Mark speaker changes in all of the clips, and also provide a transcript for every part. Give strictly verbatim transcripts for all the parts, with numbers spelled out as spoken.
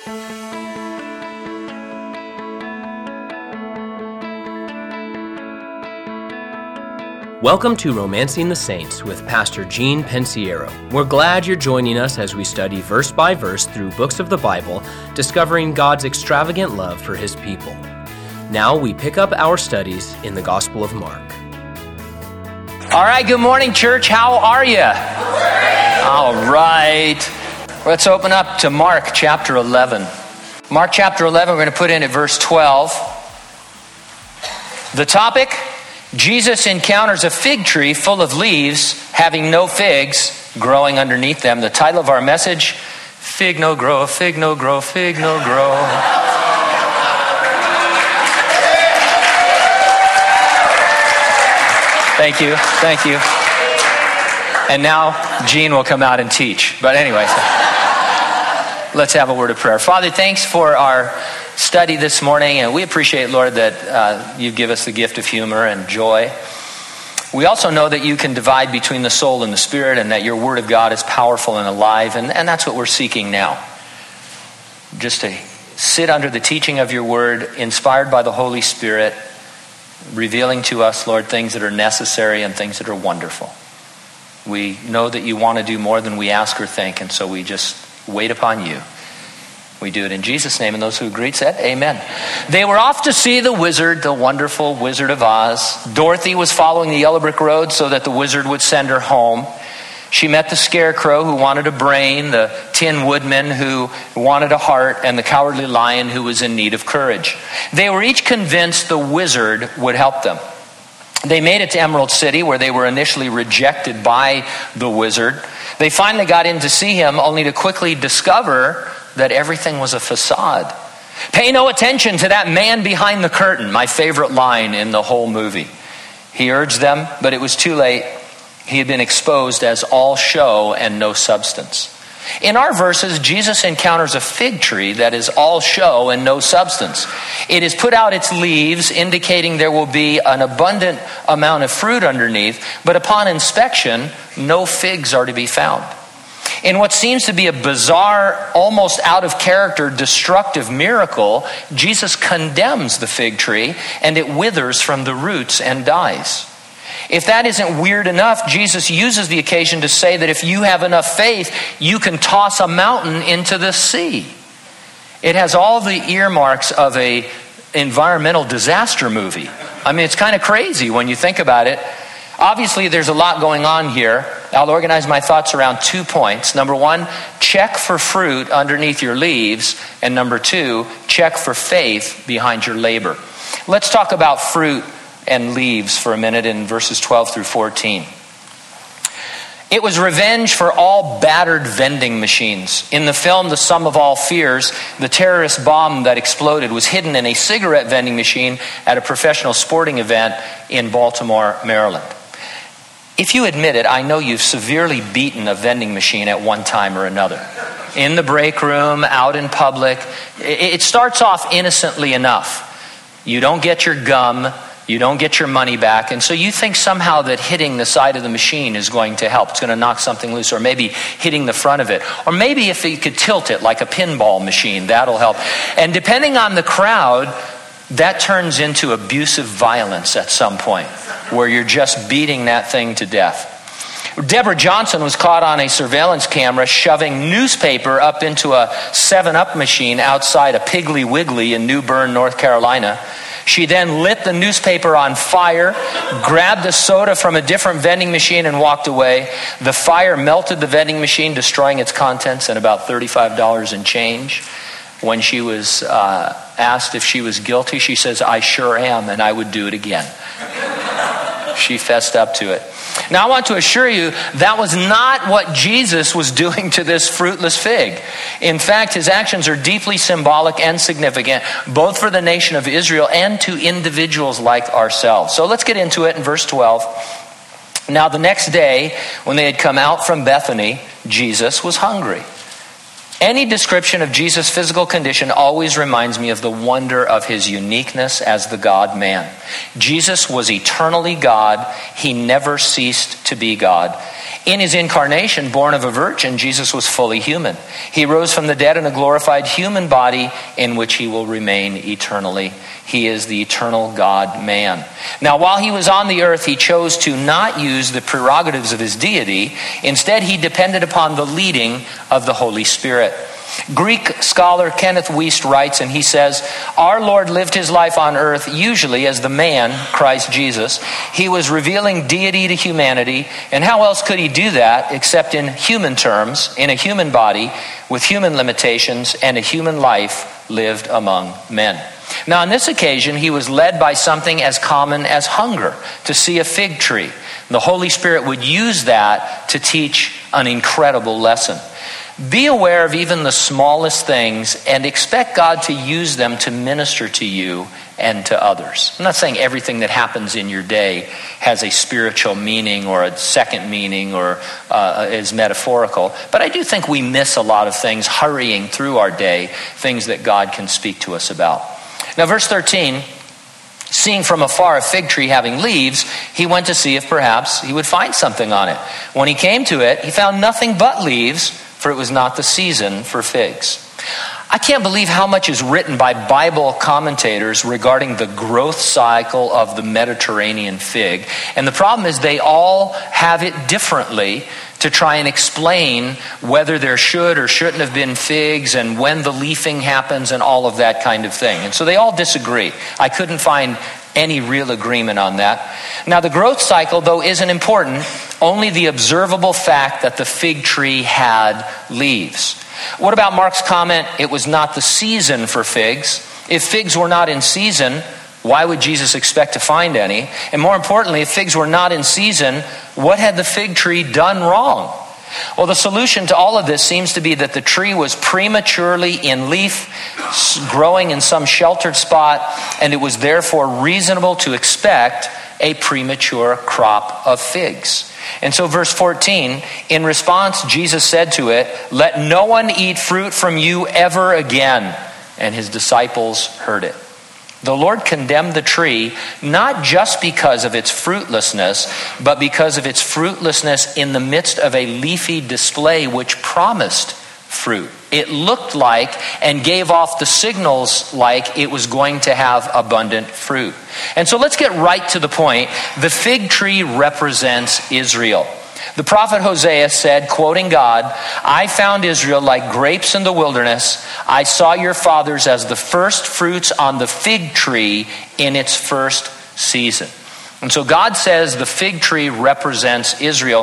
Speaker 1: Welcome to Romancing the Saints with Pastor Gene Pensiero. We're glad you're joining us as we study verse by verse through books of the Bible, discovering God's extravagant love for His people. Now we pick up our studies in the Gospel of Mark.
Speaker 2: All right, good morning, church. How are you? All right. Let's open up to Mark chapter eleven. Mark chapter eleven, we're going to put in at verse twelve. The topic: Jesus encounters a fig tree full of leaves, having no figs growing underneath them. The title of our message: Fig no grow, fig no grow, fig no grow. Thank you, thank you. And now Gene will come out and teach. But anyway, let's have a word of prayer. Father, thanks for our study this morning, and we appreciate, Lord, that uh, you give us the gift of humor and joy. We also know that you can divide between the soul and the spirit, and that your word of God is powerful and alive, and, and that's what we're seeking now. Just to sit under the teaching of your word, inspired by the Holy Spirit, revealing to us, Lord, things that are necessary and things that are wonderful. We know that you want to do more than we ask or think, and so we just wait upon you. We do it in Jesus' name, and those who agreed said, amen. They were off to see the wizard, the wonderful Wizard of Oz. Dorothy was following the yellow brick road so that the wizard would send her home. She met the scarecrow who wanted a brain, the tin woodman who wanted a heart, and the cowardly lion who was in need of courage. They were each convinced the wizard would help them. They made it to Emerald City, where they were initially rejected by the wizard. They finally got in to see him, only to quickly discover that everything was a facade. Pay no attention to that man behind the curtain, my favorite line in the whole movie. He urged them, but it was too late. He had been exposed as all show and no substance. In our verses, Jesus encounters a fig tree that is all show and no substance. It has put out its leaves, indicating there will be an abundant amount of fruit underneath, but upon inspection, no figs are to be found. In what seems to be a bizarre, almost out of character, destructive miracle, Jesus condemns the fig tree, and it withers from the roots and dies. If that isn't weird enough, Jesus uses the occasion to say that if you have enough faith, you can toss a mountain into the sea. It has all the earmarks of an environmental disaster movie. I mean, it's kind of crazy when you think about it. Obviously, there's a lot going on here. I'll organize my thoughts around two points. Number one, check for fruit underneath your leaves. And number two, check for faith behind your labor. Let's talk about fruit and leaves for a minute in verses twelve through fourteen. It was revenge for all battered vending machines. In the film The Sum of All Fears, the terrorist bomb that exploded was hidden in a cigarette vending machine at a professional sporting event in Baltimore, Maryland. If you admit it, I know you've severely beaten a vending machine at one time or another. In the break room, out in public. It starts off innocently enough. You don't get your gum, you don't get your money back, and so you think somehow that hitting the side of the machine is going to help. It's going to knock something loose, or maybe hitting the front of it. Or maybe if you could tilt it like a pinball machine, that'll help. And depending on the crowd, that turns into abusive violence at some point, where you're just beating that thing to death. Deborah Johnson was caught on a surveillance camera shoving newspaper up into a seven up machine outside a Piggly Wiggly in New Bern, North Carolina. She then lit the newspaper on fire, grabbed a soda from a different vending machine and walked away. The fire melted the vending machine, destroying its contents and about thirty-five dollars in change. When she was uh, asked if she was guilty, she says, "I sure am, and I would do it again." She fessed up to it. Now, I want to assure you that was not what Jesus was doing to this fruitless fig. In fact, his actions are deeply symbolic and significant, both for the nation of Israel and to individuals like ourselves. So let's get into it in verse twelve. Now, the next day, when they had come out from Bethany, Jesus was hungry. Any description of Jesus' physical condition always reminds me of the wonder of his uniqueness as the God-man. Jesus was eternally God. He never ceased to be God. In his incarnation, born of a virgin, Jesus was fully human. He rose from the dead in a glorified human body in which he will remain eternally. He is the eternal God-man. Now, while he was on the earth, he chose to not use the prerogatives of his deity. Instead, he depended upon the leading of the Holy Spirit. Greek scholar Kenneth Wuest writes, and he says, our Lord lived his life on earth usually as the man, Christ Jesus. He was revealing deity to humanity, and how else could he do that except in human terms, in a human body, with human limitations, and a human life lived among men. Now, on this occasion, he was led by something as common as hunger, to see a fig tree. The Holy Spirit would use that to teach an incredible lesson. Be aware of even the smallest things and expect God to use them to minister to you and to others. I'm not saying everything that happens in your day has a spiritual meaning or a second meaning or uh, is metaphorical, but I do think we miss a lot of things hurrying through our day, things that God can speak to us about. Now, verse thirteen, seeing from afar a fig tree having leaves, he went to see if perhaps he would find something on it. When he came to it, he found nothing but leaves, for it was not the season for figs. I can't believe how much is written by Bible commentators regarding the growth cycle of the Mediterranean fig. And the problem is they all have it differently to try and explain whether there should or shouldn't have been figs and when the leafing happens and all of that kind of thing. And so they all disagree. I couldn't find any real agreement on that. Now, the growth cycle, though, isn't important. Only the observable fact that the fig tree had leaves. What about Mark's comment, it was not the season for figs? If figs were not in season, why would Jesus expect to find any? And more importantly, if figs were not in season, what had the fig tree done wrong? Well, the solution to all of this seems to be that the tree was prematurely in leaf, growing in some sheltered spot, and it was therefore reasonable to expect a premature crop of figs. And so verse fourteen, in response, Jesus said to it, let no one eat fruit from you ever again. And his disciples heard it. The Lord condemned the tree not just because of its fruitlessness, but because of its fruitlessness in the midst of a leafy display which promised fruit. It looked like and gave off the signals like it was going to have abundant fruit. And so let's get right to the point. The fig tree represents Israel. The prophet Hosea said, quoting God, I found Israel like grapes in the wilderness. I saw your fathers as the first fruits on the fig tree in its first season. And so God says the fig tree represents Israel.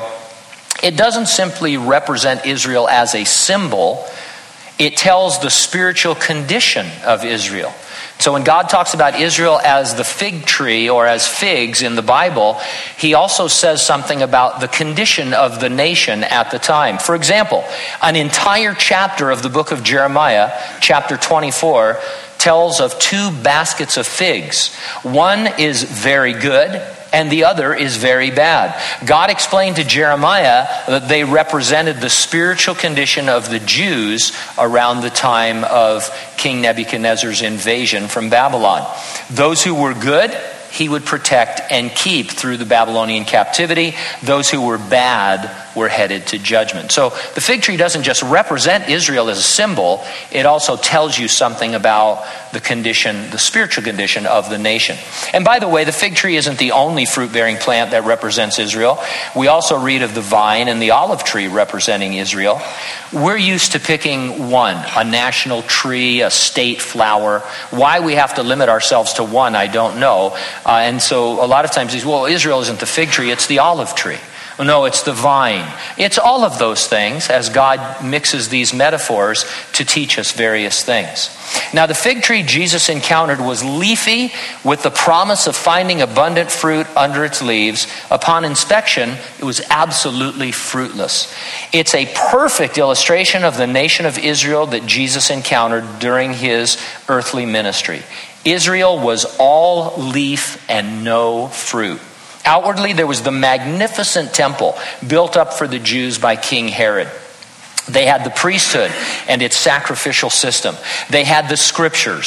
Speaker 2: It doesn't simply represent Israel as a symbol. It tells the spiritual condition of Israel. So when God talks about Israel as the fig tree or as figs in the Bible, he also says something about the condition of the nation at the time. For example, an entire chapter of the book of Jeremiah, chapter twenty-four, tells of two baskets of figs. One is very good and the other is very bad. God explained to Jeremiah that they represented the spiritual condition of the Jews around the time of King Nebuchadnezzar's invasion from Babylon. Those who were good, he would protect and keep through the Babylonian captivity. Those who were bad were headed to judgment. So the fig tree doesn't just represent Israel as a symbol, it also tells you something about the condition, the spiritual condition of the nation. And by the way, the fig tree isn't the only fruit-bearing plant that represents Israel. We also read of the vine and the olive tree representing Israel. We're used to picking one, a national tree, a state flower. Why we have to limit ourselves to one, I don't know. Uh, and so a lot of times, well, Israel isn't the fig tree, it's the olive tree. No, it's the vine. It's all of those things as God mixes these metaphors to teach us various things. Now, the fig tree Jesus encountered was leafy with the promise of finding abundant fruit under its leaves. Upon inspection, it was absolutely fruitless. It's a perfect illustration of the nation of Israel that Jesus encountered during his earthly ministry. Israel was all leaf and no fruit. Outwardly, there was the magnificent temple built up for the Jews by King Herod. They had the priesthood and its sacrificial system. They had the scriptures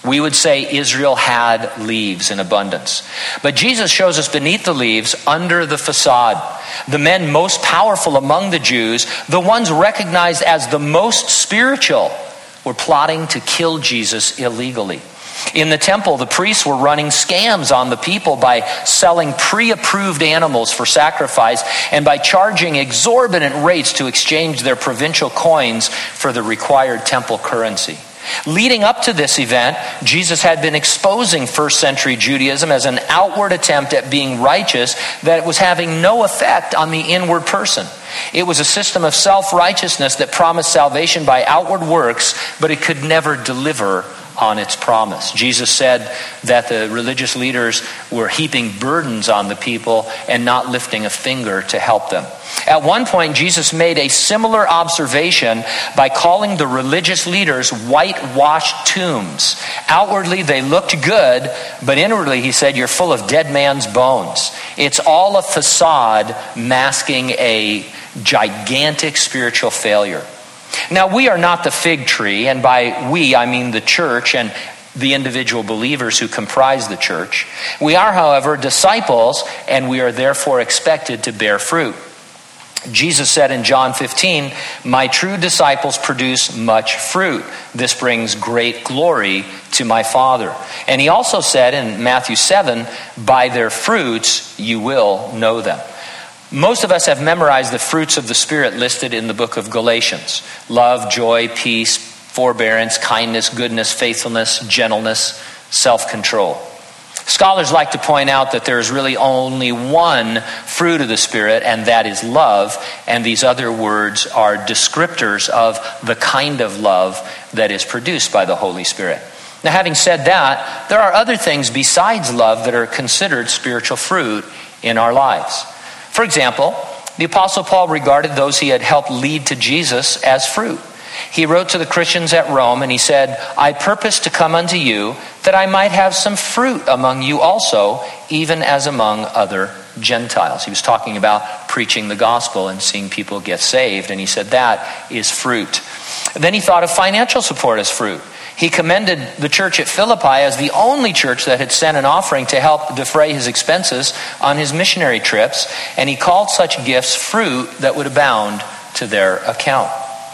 Speaker 2: we would say Israel had leaves in abundance. But Jesus shows us beneath the leaves, under the facade, the men most powerful among the Jews, the ones recognized as the most spiritual, were plotting to kill Jesus illegally. In the temple, the priests were running scams on the people by selling pre-approved animals for sacrifice and by charging exorbitant rates to exchange their provincial coins for the required temple currency. Leading up to this event, Jesus had been exposing first century Judaism as an outward attempt at being righteous that was having no effect on the inward person. It was a system of self-righteousness that promised salvation by outward works, but it could never deliver on its promise. Jesus said that the religious leaders were heaping burdens on the people and not lifting a finger to help them. At one point, Jesus made a similar observation by calling the religious leaders whitewashed tombs. Outwardly, they looked good, but inwardly, he said, you're full of dead man's bones. It's all a facade masking a gigantic spiritual failure. Now, we are not the fig tree, and by we, I mean the church and the individual believers who comprise the church. We are, however, disciples, and we are therefore expected to bear fruit. Jesus said in John fifteen, my true disciples produce much fruit. This brings great glory to my Father. And he also said in Matthew seven, by their fruits you will know them. Most of us have memorized the fruits of the Spirit listed in the book of Galatians. Love, joy, peace, forbearance, kindness, goodness, faithfulness, gentleness, self-control. Scholars like to point out that there is really only one fruit of the Spirit, and that is love. And these other words are descriptors of the kind of love that is produced by the Holy Spirit. Now, having said that, there are other things besides love that are considered spiritual fruit in our lives. For example, the Apostle Paul regarded those he had helped lead to Jesus as fruit. He wrote to the Christians at Rome and he said, I purpose to come unto you that I might have some fruit among you also, even as among other Gentiles. He was talking about preaching the gospel and seeing people get saved, and he said that is fruit. Then he thought of financial support as fruit. He commended the church at Philippi as the only church that had sent an offering to help defray his expenses on his missionary trips, and he called such gifts fruit that would abound to their account.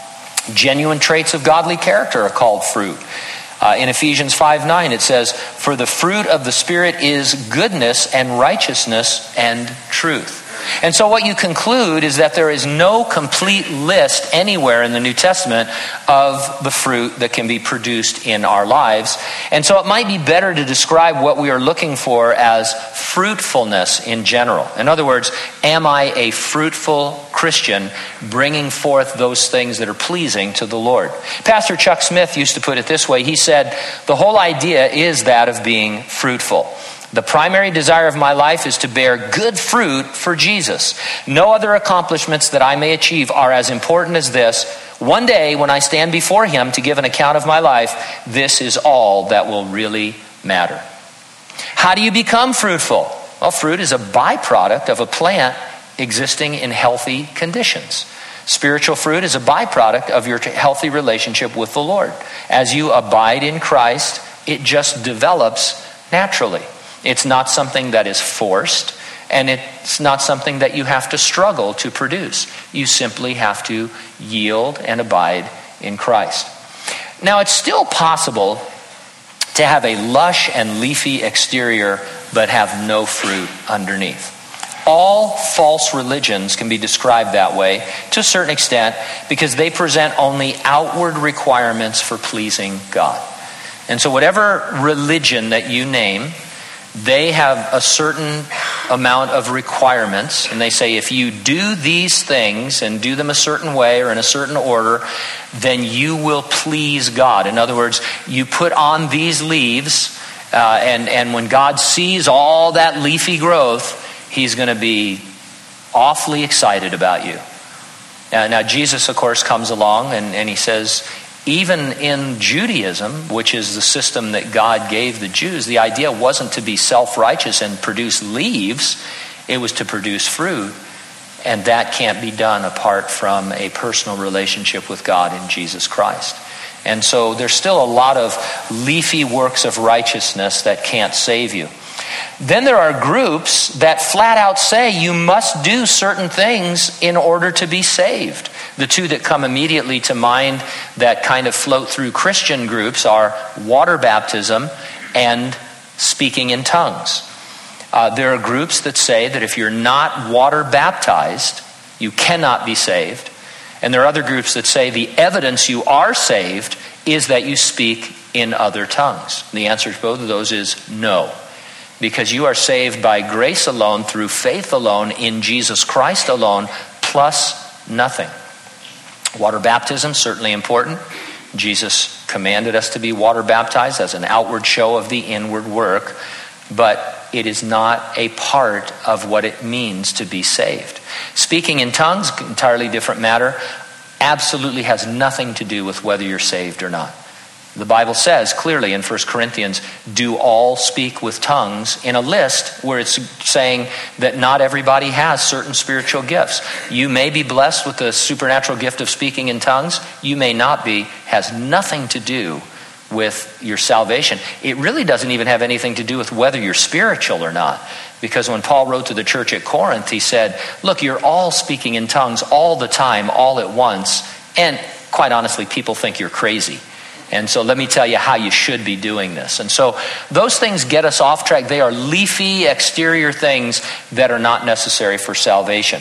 Speaker 2: Genuine traits of godly character are called fruit. Uh, in Ephesians five nine it says, for the fruit of the Spirit is goodness and righteousness and truth. And so what you conclude is that there is no complete list anywhere in the New Testament of the fruit that can be produced in our lives. And so it might be better to describe what we are looking for as fruitfulness in general. In other words, am I a fruitful Christian bringing forth those things that are pleasing to the Lord? Pastor Chuck Smith used to put it this way. He said, the whole idea is that of being fruitful. The primary desire of my life is to bear good fruit for Jesus. No other accomplishments that I may achieve are as important as this. One day when I stand before him to give an account of my life, this is all that will really matter. How do you become fruitful? Well, fruit is a byproduct of a plant existing in healthy conditions. Spiritual fruit is a byproduct of your healthy relationship with the Lord. As you abide in Christ, it just develops naturally. It's not something that is forced, and it's not something that you have to struggle to produce. You simply have to yield and abide in Christ. Now, it's still possible to have a lush and leafy exterior, but have no fruit underneath. All false religions can be described that way to a certain extent because they present only outward requirements for pleasing God. And so whatever religion that you name, they have a certain amount of requirements, and they say if you do these things and do them a certain way or in a certain order, then you will please God. In other words, you put on these leaves, uh, and, and when God sees all that leafy growth, he's going to be awfully excited about you. Uh, now, Jesus, of course, comes along and, and he says, even in Judaism, which is the system that God gave the Jews, the idea wasn't to be self-righteous and produce leaves. It was to produce fruit. And that can't be done apart from a personal relationship with God in Jesus Christ. And so there's still a lot of leafy works of righteousness that can't save you. Then there are groups that flat out say you must do certain things in order to be saved. The two that come immediately to mind that kind of float through Christian groups are water baptism and speaking in tongues. Uh, there are groups that say that if you're not water baptized, you cannot be saved. And there are other groups that say the evidence you are saved is that you speak in other tongues. The answer to both of those is no. Because you are saved by grace alone, through faith alone, in Jesus Christ alone, plus nothing. Water baptism, certainly important. Jesus commanded us to be water baptized as an outward show of the inward work, but it is not a part of what it means to be saved. Speaking in tongues, entirely different matter, absolutely has nothing to do with whether you're saved or not. The Bible says clearly in First Corinthians, do all speak with tongues, in a list where it's saying that not everybody has certain spiritual gifts. You may be blessed with the supernatural gift of speaking in tongues. You may not be. Has nothing to do with your salvation. It really doesn't even have anything to do with whether you're spiritual or not. Because when Paul wrote to the church at Corinth, he said, look, you're all speaking in tongues all the time, all at once. And quite honestly, people think you're crazy. And so let me tell you how you should be doing this. And so those things get us off track. They are leafy exterior things that are not necessary for salvation.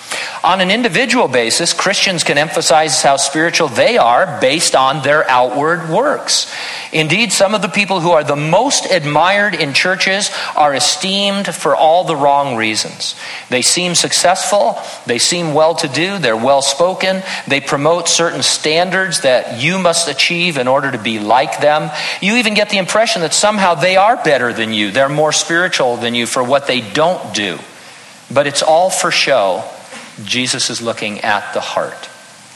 Speaker 2: On an individual basis, Christians can emphasize how spiritual they are based on their outward works. Indeed, some of the people who are the most admired in churches are esteemed for all the wrong reasons. They seem successful, they seem well-to-do, they're well-spoken, they promote certain standards that you must achieve in order to be like them. You even get the impression that somehow they are better than you, they're more spiritual than you for what they don't do. But it's all for show. Jesus is looking at the heart.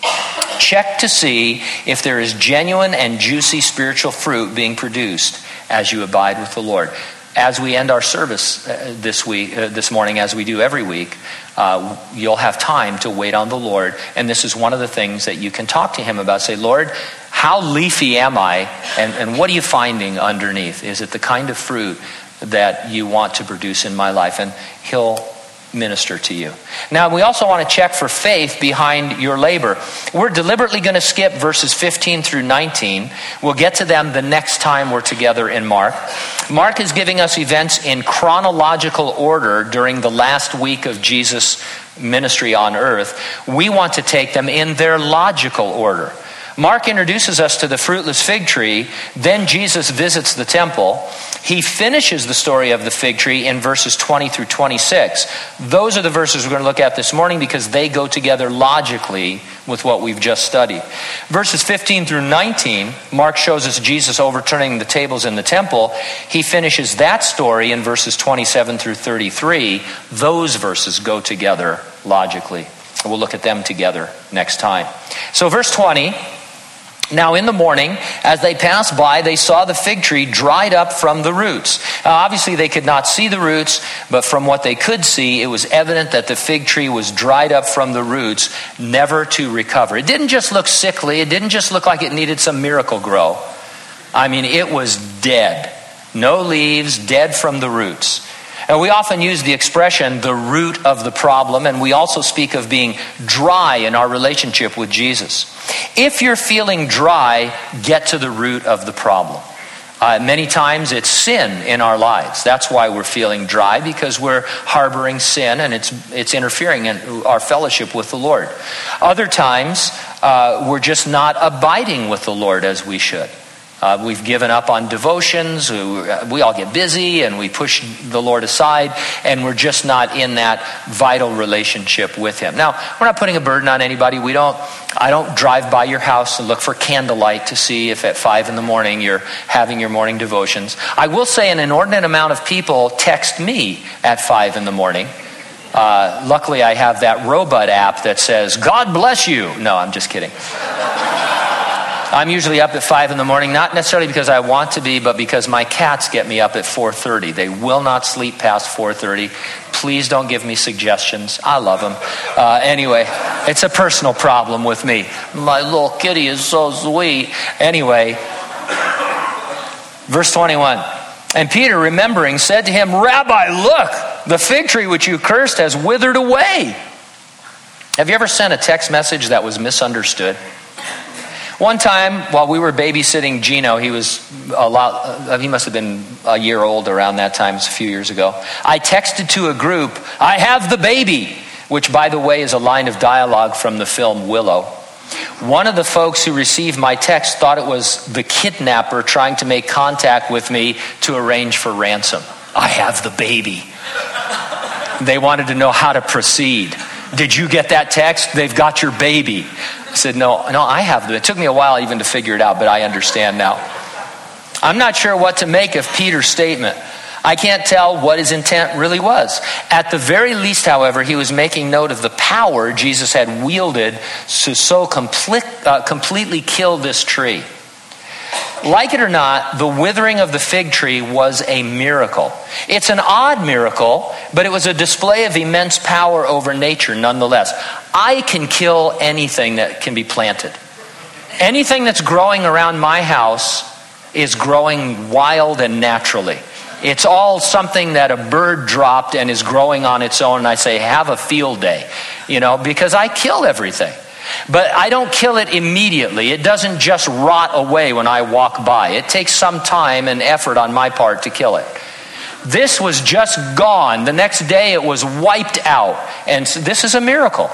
Speaker 2: Check to see if there is genuine and juicy spiritual fruit being produced as you abide with the Lord. As we end our service uh, this week, uh, this morning, as we do every week, uh, you'll have time to wait on the Lord. And this is one of the things that you can talk to Him about. Say, Lord, how leafy am I? And, and what are you finding underneath? Is it the kind of fruit that you want to produce in my life? And He'll minister to you. Now, we also want to check for faith behind your labor. We're deliberately going to skip verses fifteen through nineteen. We'll get to them the next time we're together in Mark. Mark is giving us events in chronological order during the last week of Jesus' ministry on earth. We want to take them in their logical order. Mark introduces us to the fruitless fig tree. Then Jesus visits the temple. He finishes the story of the fig tree in verses twenty through twenty-six. Those are the verses we're going to look at this morning because they go together logically with what we've just studied. Verses fifteen through nineteen, Mark shows us Jesus overturning the tables in the temple. He finishes that story in verses twenty-seven through thirty-three. Those verses go together logically. We'll look at them together next time. So verse twenty. Now in the morning, as they passed by, they saw the fig tree dried up from the roots. Now, obviously, they could not see the roots, but from what they could see, it was evident that the fig tree was dried up from the roots, never to recover. It didn't just look sickly. It didn't just look like it needed some miracle grow. I mean, it was dead. No leaves, dead from the roots. And we often use the expression, the root of the problem, and we also speak of being dry in our relationship with Jesus. If you're feeling dry, get to the root of the problem. Uh, many times it's sin in our lives. That's why we're feeling dry, because we're harboring sin and it's it's interfering in our fellowship with the Lord. Other times uh, we're just not abiding with the Lord as we should. Uh, we've given up on devotions. We all get busy and we push the Lord aside, and we're just not in that vital relationship with Him. Now, we're not putting a burden on anybody. We don't. I don't drive by your house and look for candlelight to see if at five in the morning you're having your morning devotions. I will say an inordinate amount of people text me at five in the morning. Uh, luckily, I have that Robot app that says, "God bless you." No, I'm just kidding. I'm usually up at five in the morning, not necessarily because I want to be, but because my cats get me up at four thirty. They will not sleep past four thirty. Please don't give me suggestions. I love them. Uh, anyway, it's a personal problem with me. My little kitty is so sweet. Anyway, verse twenty-one. And Peter, remembering, said to him, Rabbi, look, the fig tree which you cursed has withered away. Have you ever sent a text message that was misunderstood? One time, while we were babysitting Gino, he was a lot, uh, he must have been a year old around that time, it's a few years ago. I texted to a group, I have the baby, which, by the way, is a line of dialogue from the film Willow. One of the folks who received my text thought it was the kidnapper trying to make contact with me to arrange for ransom. I have the baby. They wanted to know how to proceed. Did you get that text? They've got your baby. I said, no, no, I have them. It took me a while even to figure it out, but I understand now. I'm not sure what to make of Peter's statement. I can't tell what his intent really was. At the very least, however, he was making note of the power Jesus had wielded to so complete, uh, completely kill this tree. Like it or not, the withering of the fig tree was a miracle. It's an odd miracle, but it was a display of immense power over nature nonetheless. I can kill anything that can be planted. Anything that's growing around my house is growing wild and naturally. It's all something that a bird dropped and is growing on its own, and I say, have a field day, you know, because I kill everything. But I don't kill it immediately. It doesn't just rot away when I walk by. It takes some time and effort on my part to kill it. This was just gone. The next day it was wiped out. And so this is a miracle.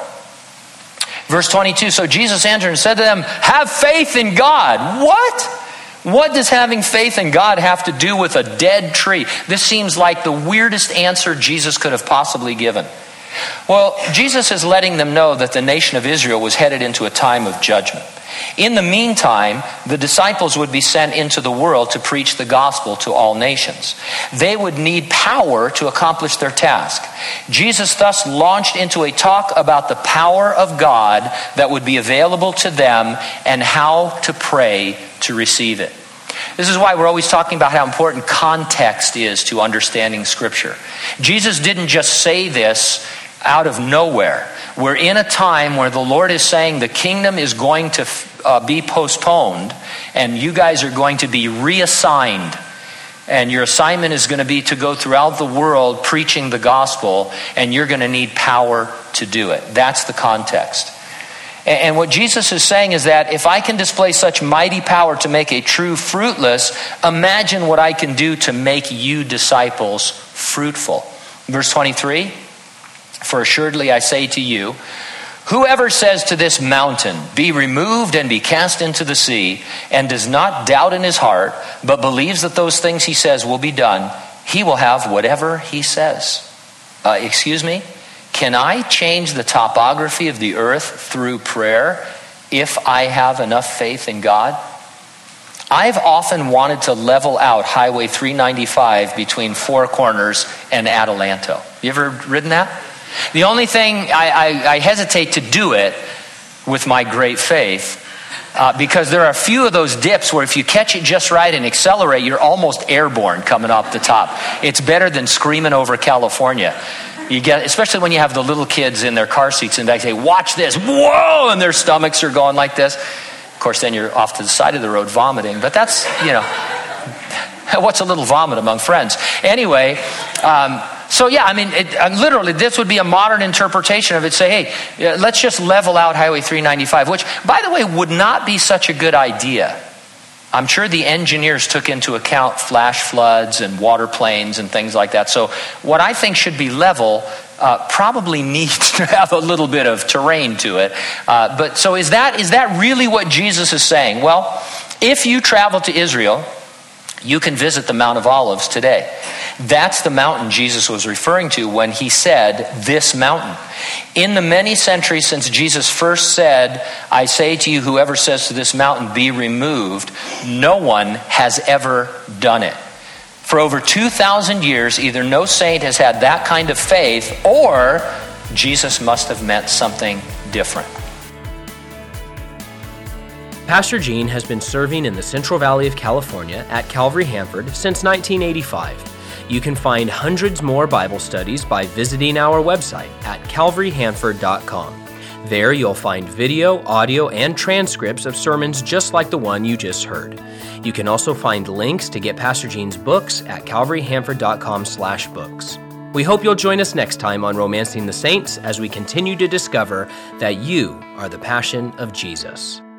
Speaker 2: Verse twenty-two, so Jesus answered and said to them, have faith in God. What? What does having faith in God have to do with a dead tree? This seems like the weirdest answer Jesus could have possibly given. Well, Jesus is letting them know that the nation of Israel was headed into a time of judgment. In the meantime, the disciples would be sent into the world to preach the gospel to all nations. They would need power to accomplish their task. Jesus thus launched into a talk about the power of God that would be available to them and how to pray to receive it. This is why we're always talking about how important context is to understanding Scripture. Jesus didn't just say this out of nowhere. We're in a time where the Lord is saying the kingdom is going to uh, be postponed and you guys are going to be reassigned. And your assignment is going to be to go throughout the world preaching the gospel, and you're going to need power to do it. That's the context. And what Jesus is saying is that if I can display such mighty power to make a true fruitless, imagine what I can do to make you disciples fruitful. Verse twenty-three, for assuredly I say to you, whoever says to this mountain, be removed and be cast into the sea, and does not doubt in his heart, but believes that those things he says will be done, he will have whatever he says. Uh, excuse me? Can I change the topography of the earth through prayer if I have enough faith in God? I've often wanted to level out Highway three ninety-five between Four Corners and Adelanto. You ever ridden that? The only thing, I, I, I hesitate to do it with my great faith uh, because there are a few of those dips where if you catch it just right and accelerate, you're almost airborne coming off the top. It's better than screaming over California. You get, especially when you have the little kids in their car seats and they say, watch this, whoa, and their stomachs are going like this. Of course, then you're off to the side of the road vomiting, but that's, you know, what's a little vomit among friends? Anyway, um, so yeah, I mean, it, uh, literally, this would be a modern interpretation of it. Say, hey, uh, let's just level out Highway three ninety-five, which, by the way, would not be such a good idea. I'm sure the engineers took into account flash floods and water planes and things like that. So what I think should be level uh, probably needs to have a little bit of terrain to it. Uh, but so is that is that really what Jesus is saying? Well, if you travel to Israel, you can visit the Mount of Olives today. That's the mountain Jesus was referring to when he said, this mountain. In the many centuries since Jesus first said, I say to you, whoever says to this mountain, be removed, no one has ever done it. For over two thousand years, either no saint has had that kind of faith, or Jesus must have meant something different.
Speaker 1: Pastor Gene has been serving in the Central Valley of California at Calvary Hanford since nineteen eighty-five. You can find hundreds more Bible studies by visiting our website at calvary hanford dot com. There you'll find video, audio, and transcripts of sermons just like the one you just heard. You can also find links to get Pastor Gene's books at calvary hanford dot com slash books. We hope you'll join us next time on Romancing the Saints as we continue to discover that you are the passion of Jesus.